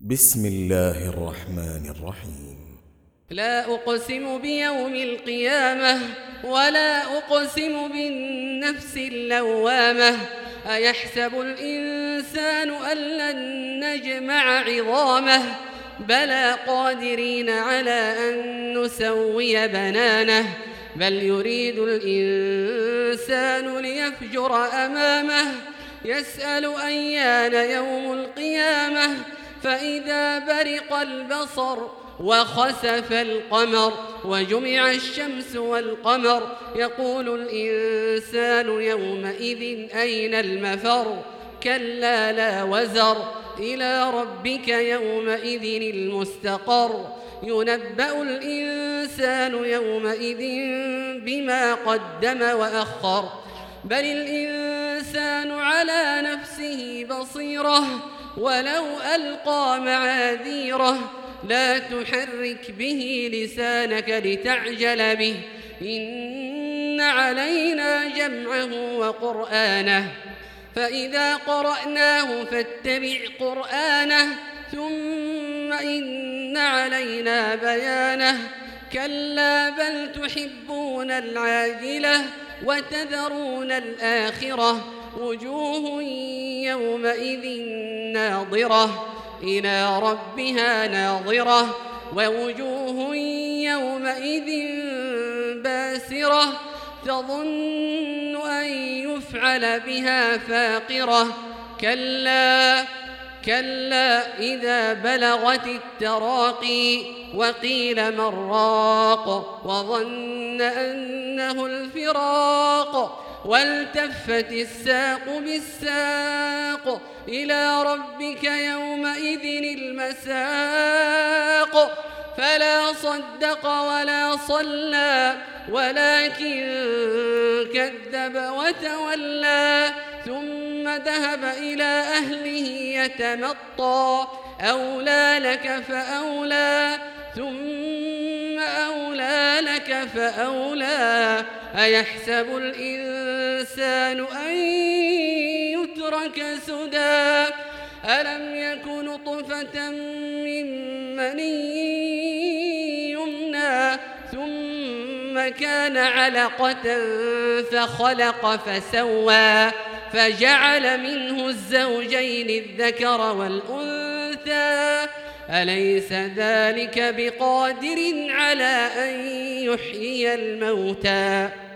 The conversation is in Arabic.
بسم الله الرحمن الرحيم. لا أقسم بيوم القيامة ولا أقسم بالنفس اللوامة. أيحسب الإنسان أن لن نجمع عظامه بلى قادرين على أن نسوي بنانه بل يريد الإنسان ليفجر أمامه يسأل أيان يوم القيامة فإذا برق البصر وخسف القمر وجمع الشمس والقمر يقول الإنسان يومئذ أين المفر كلا لا وزر إلى ربك يومئذ المستقر ينبأ الإنسان يومئذ بما قدم وأخر بل الإنسان على نفسه بصيرة ولو ألقى معاذيره لا تحرك به لسانك لتعجل به إن علينا جمعه وقرآنه فإذا قرأناه فاتبع قرآنه ثم إن علينا بيانه كلا بل تحبون العاجلة وتذرون الآخرة وجوه يومئذ ناظرة إلى ربها ناظرة ووجوه يومئذ باسرة تظن أن يفعل بها فاقرة كلا إذا بلغت التراقي وقيل من راق وظن أنه الفراق والتفت الساق بالساق إلى ربك يومئذ المساق فلا صدق ولا صلى ولكن كذب وتولى ثم ذهب إلى أهله يتمطى أولى لك فأولى ثم أولى لك فأولى أيحسب الإنسان أن يترك سدى ألم يك نطفة من مني يمنى ثم كان علقة فخلق فسوى فجعل منه الزوجين الذكر والأنثى أليس ذلك بقادر على أن يحيي الموتى